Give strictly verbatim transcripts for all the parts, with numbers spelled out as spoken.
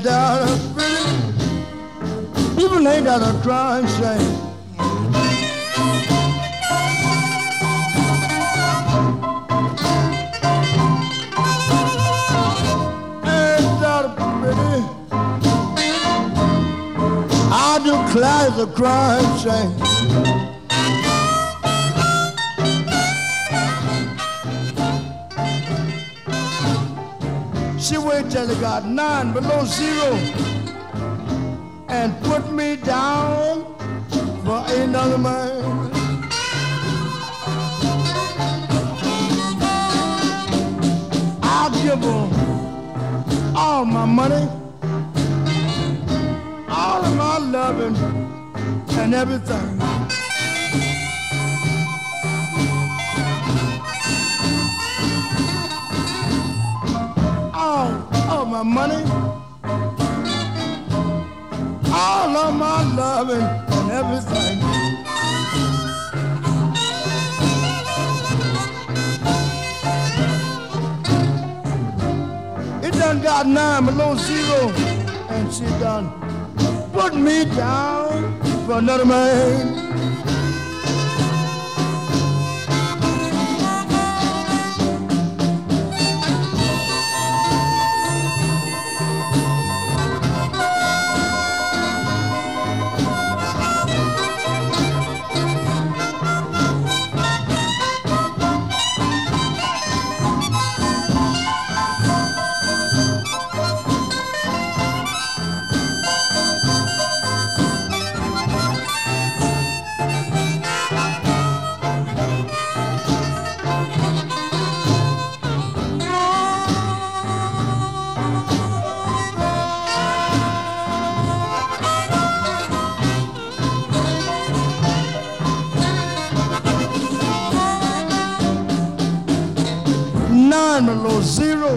that pretty. People ain't got a crying shame. Ain't that pretty? I declare the crying shame. She waited till it got nine below zero and put me down for another man. I'll give her all my money, all of my loving and everything. All of my money, all of my loving and everything. It done got nine below zero, and she done put me down for another man. Nine below zero.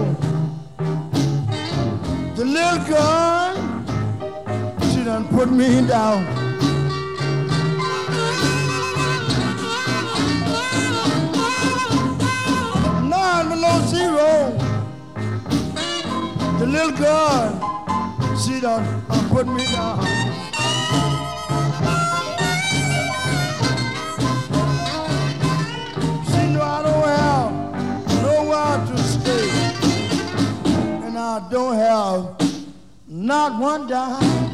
The little girl, she done put me down. Nine below zero. The little girl, she done uh, put me down. She know I don't have nowhere to stay, and I don't have not one dime.